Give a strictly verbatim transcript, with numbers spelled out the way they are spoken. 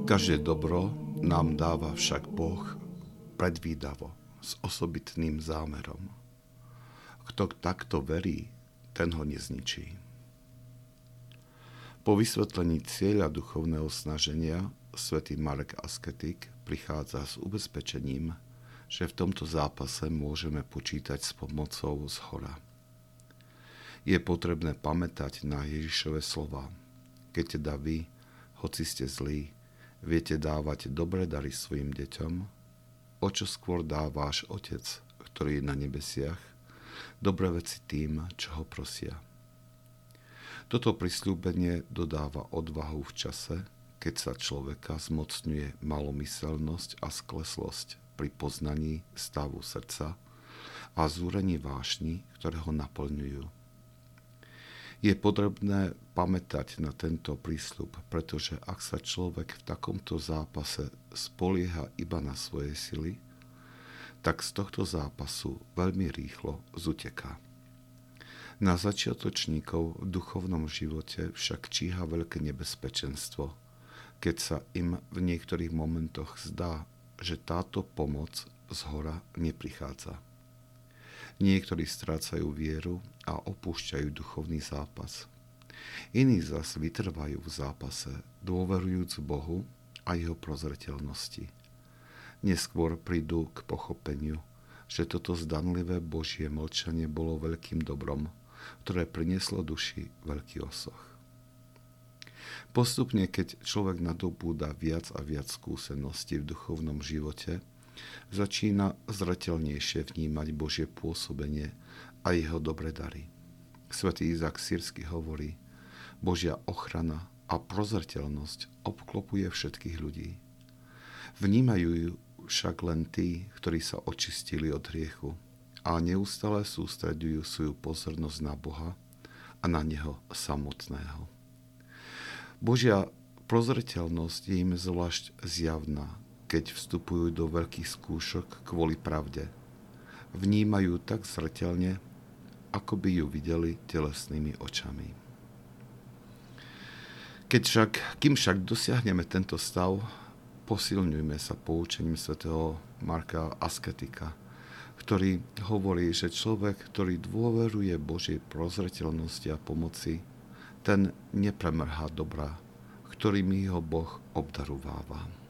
Každé dobro nám dáva však Boh predvídavo, s osobitným zámerom. Kto takto verí, ten ho nezničí. Po vysvetlení cieľa duchovného snaženia svätý Marek Asketik prichádza s ubezpečením, že v tomto zápase môžeme počítať s pomocou zhora. Je potrebné pamätať na Ježišove slova. Keď teda vy, hoci ste zlí, viete dávať dobré dary svojim deťom, o čo skôr dá váš Otec, ktorý je na nebesiach, dobré veci tým, čo ho prosia. Toto prisľúbenie dodáva odvahu v čase, keď sa človeka zmocňuje malomyselnosť a skleslosť pri poznaní stavu srdca a zúrení vášni, ktoré ho naplňujú. Je potrebné pamätať na tento prísľub, pretože ak sa človek v takomto zápase spolieha iba na svoje sily, tak z tohto zápasu veľmi rýchlo zuteká. Na začiatočníkov v duchovnom živote však číha veľké nebezpečenstvo, keď sa im v niektorých momentoch zdá, že táto pomoc zhora neprichádza. Niektorí strácajú vieru a opúšťajú duchovný zápas. Iní zas vytrvajú v zápase, dôverujúc Bohu a jeho prozreteľnosti. Neskôr prídu k pochopeniu, že toto zdanlivé Božie mlčanie bolo veľkým dobrom, ktoré prinieslo duši veľký osoch. Postupne, keď človek nadobúda viac a viac skúseností v duchovnom živote, začína zreteľnejšie vnímať Božie pôsobenie a jeho dobré dary. Svätý Izák Sýrsky hovorí, Božia ochrana a prozreteľnosť obklopuje všetkých ľudí. Vnímajú ju však len tí, ktorí sa očistili od hriechu a neustále sústreďujú svoju pozornosť na Boha a na Neho samotného. Božia prozreteľnosť je im zvlášť zjavná, keď vstupujú do veľkých skúšok kvôli pravde. Vnímajú tak zreteľne, ako by ju videli telesnými očami. Keď však, kým však dosiahneme tento stav, posilňujme sa poučením svätého Marka Asketika, ktorý hovorí, že človek, ktorý dôveruje Božej prozreteľnosti a pomoci, ten nepremrhá dobrá, ktorými ho Boh obdarováva.